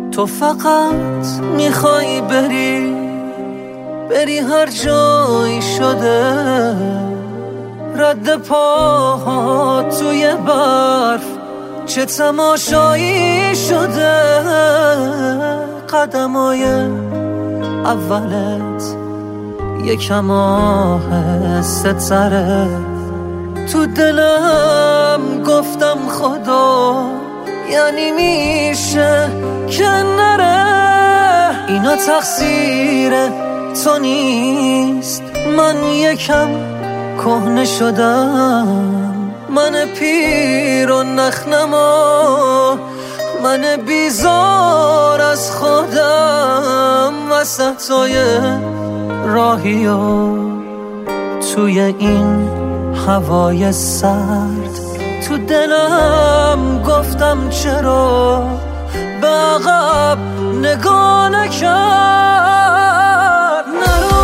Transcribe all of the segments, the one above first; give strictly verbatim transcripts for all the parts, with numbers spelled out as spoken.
تو فقط میخوای بری بری هر جایی شده، رد پاها توی برف چه تماشایی شده. قدمای اولت یکم آهسته تره، تو دلم گفتم خدا یعنی میشه که نره. اینا تقصیر تو نیست، من یکم کهنه شدم، من پیر و نخنما، من بیزار از خودم. وسطای راهی و توی این هوای سرد، تو دلم گفتم چرا به عقب نگاه نکرد. نرو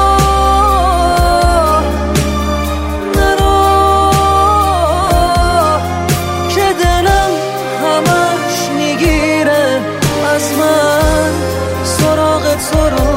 نرو که دلم همش میگیره از من سراغ تو رو.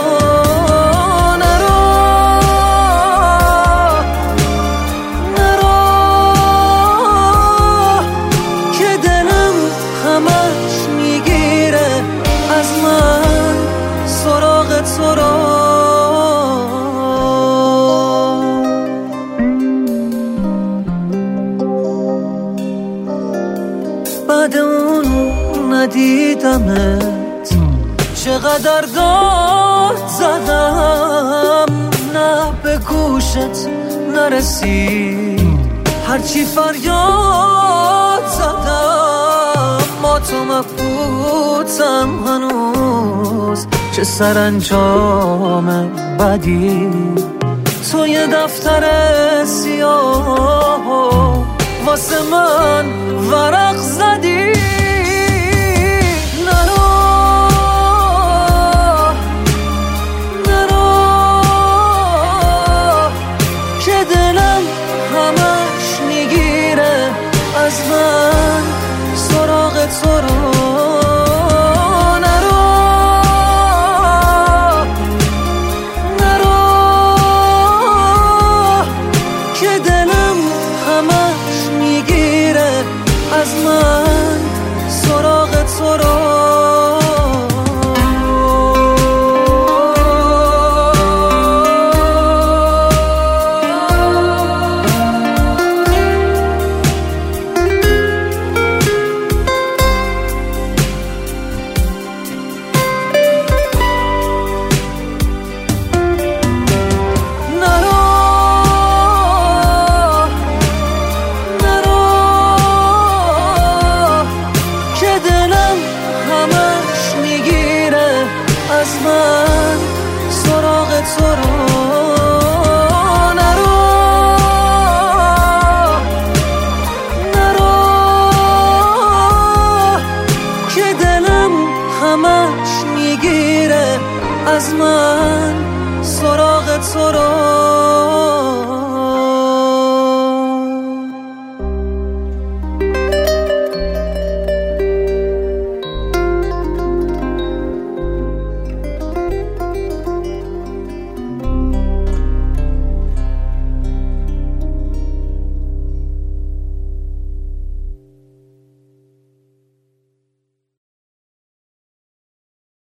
بعد اون ندیدمت چقدر داد زدم، نه به گوشت نرسید هرچی فریاد زدم. ما تو مبهوتم هنوز، چه سرانجام بدی تو یه دفتر سیاه واسه من ورق زدی. نرو نرو که دلم همش میگیره از من سراغ تو رو.